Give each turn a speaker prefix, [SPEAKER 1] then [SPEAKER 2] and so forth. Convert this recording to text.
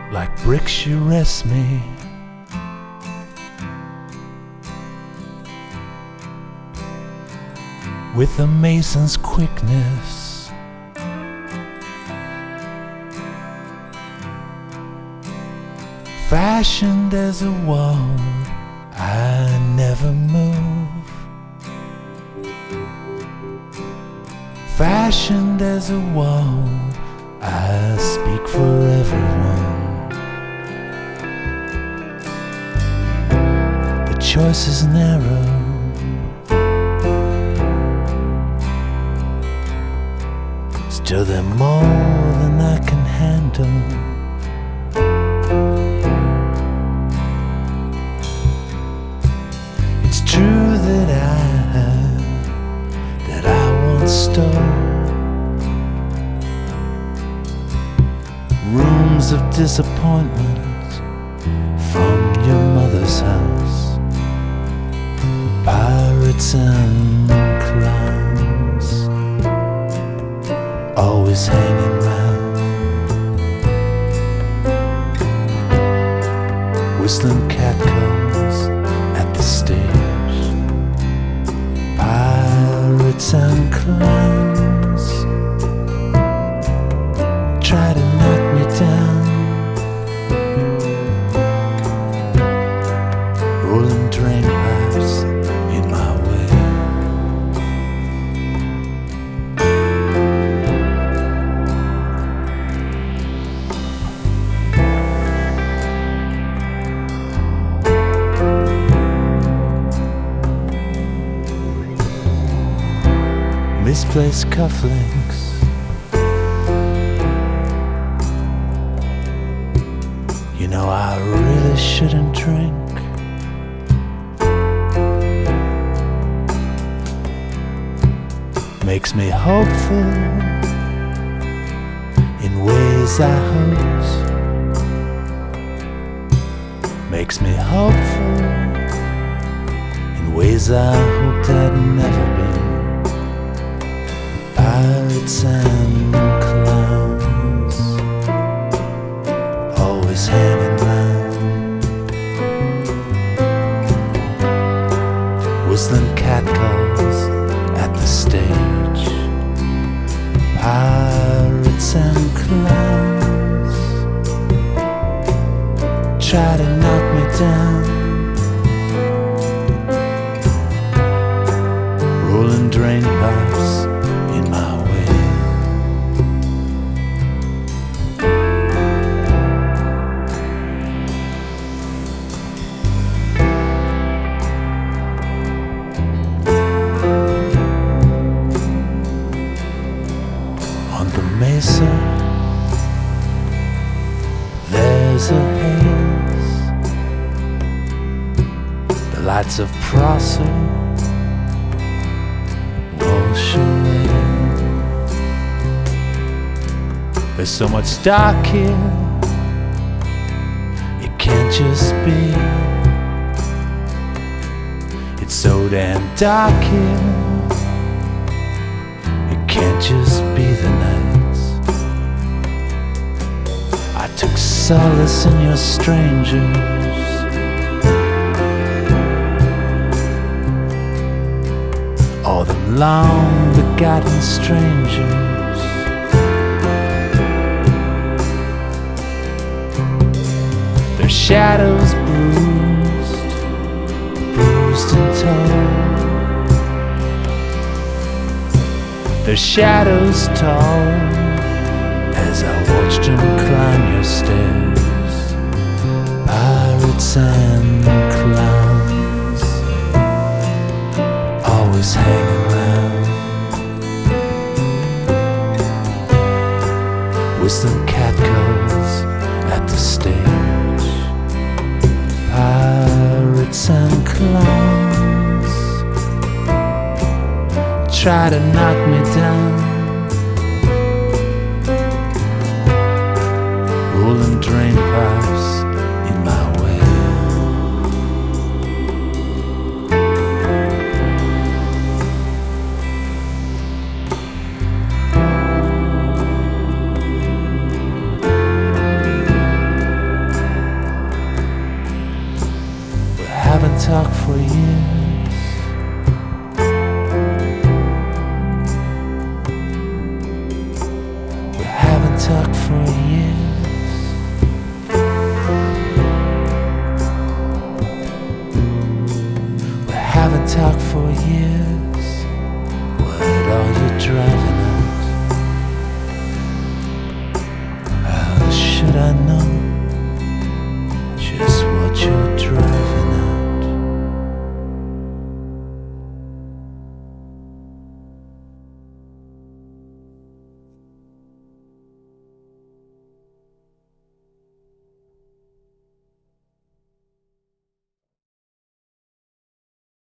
[SPEAKER 1] Like bricks you rest me. With a mason's quickness, fashioned as a wall, I never move. Fashioned as a wall, I speak for everyone. The choice is narrow. Still they're more than I can handle. It's true that I once stole rooms of disappointment from your mother's house. Pirates and clowns always hanging round, whistling catcalls at the stage. Pirates and clowns try to knock me down, rolling drain pipes in my way. Misplaced cufflinks, you know I really shouldn't drink. Makes me hopeful in ways I hoped. Makes me hopeful in ways I hoped I'd never been. Pirates and clowns always hanging round, whistling catcalls at the stage. Pirates and clowns try to knock me down, rolling drain pipes in my way. On the mesa, there's a haze. The lights of Prosser wash away. There's so much dark here, it can't just be. It's so damn dark here, it can't just be the nights. I took solace in your strangers, all them long begotten strangers. Their shadows bruised and torn. Their shadows tall as I watched them climb your stairs. Pirates and clowns always hanging round, whistling catcalls at the stage. Pirates and clowns try to knock me down, rolling drain pipes in my way. talked for years. We haven't talked for years. What are you driving at? How should I know just what you're driving?